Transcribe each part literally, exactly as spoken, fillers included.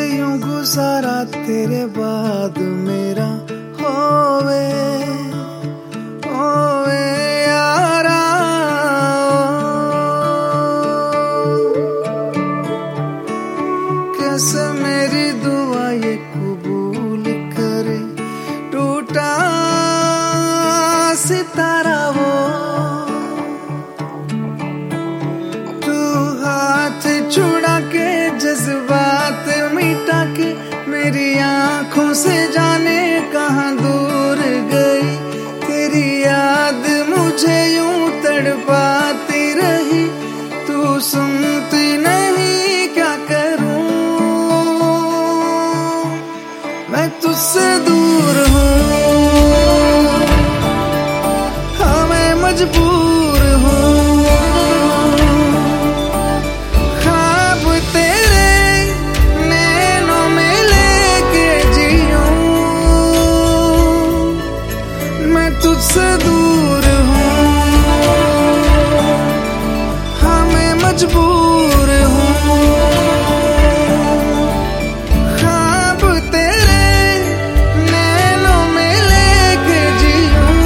यूं गुजारा तेरे बाद मेरा होवे होवे यारा। कैसे मेरी दुआ ये कबूल करे, टूटा सितारा वो तू हाथ छुड़ा के जज्बात मिटा के मेरी आंखों से जाने कहाँ दूर गई। तेरी याद मुझे यूं तड़पाती रही, तू सुनती नहीं क्या करूं। मैं तुझसे दूर हूँ, हाँ मैं मजबूर हूँ। ख्वाब तेरे नैनों में लेके जीऊं, मैं तुझसे दूर हूँ, हाँ मैं मजबूर हूँ। ख्वाब तेरे नैनों में लेके जीऊं।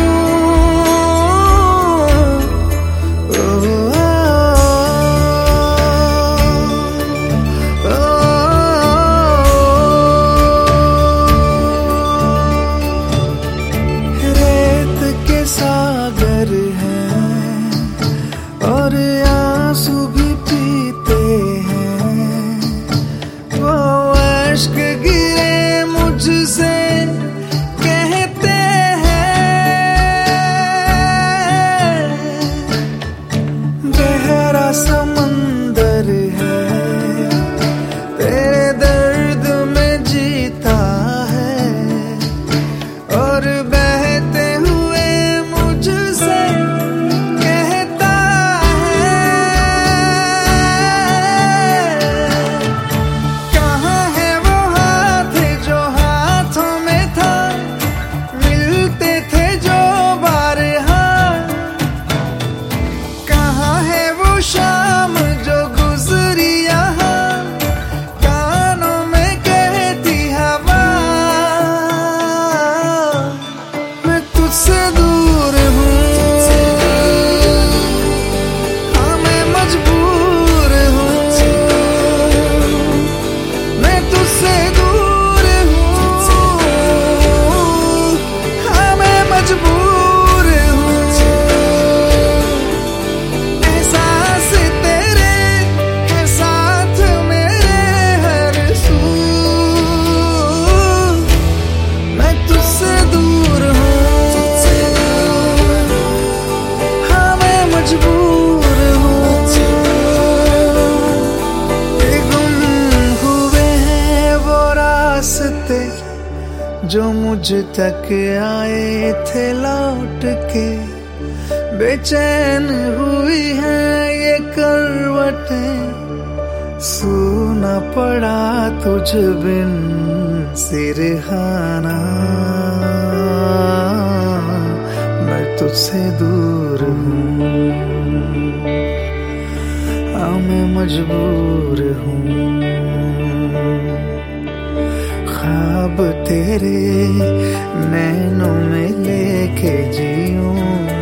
ओ, ओ, ओ, रेत के सागर हैं और आंसू भी पीते हैं। वो अश्क गिरे मुझसे कहते हैं, गहरा समंदर है तेरे दर्द में जीता है। और बहते हुए मुझसे कहता है, कहाँ है वो हाथ जो हाथों में था, मिलते थे जो बारहा। कहाँ है वो शाम जो गुजरी यहाँ, कानों में कहती हवा। मैं तुझसे दूर हूँ, हाँ मैं मजबूर हूँ। मैं तुझसे दूर हूँ, हाँ मैं मजबूर हूँ। एहसास तेरे है साथ मेरे हर सू, मैं तुझसे दूर हूँ, हाँ मैं मजबूर हूँ। ये गुम हुए हैं वो रास्ते जो मुझ तक आए थे लौट के। बेचैन हुई हैं ये करवटें, सूना पड़ा तुझ बिन सिरहाना। मैं तुझसे दूर हूँ, हाँ मैं मजबूर हूँ। ख्वाब तेरे नैनों में लेके जीऊं,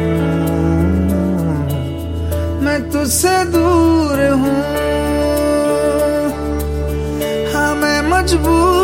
मैं तुझसे दूर हूँ, हाँ मैं मजबूर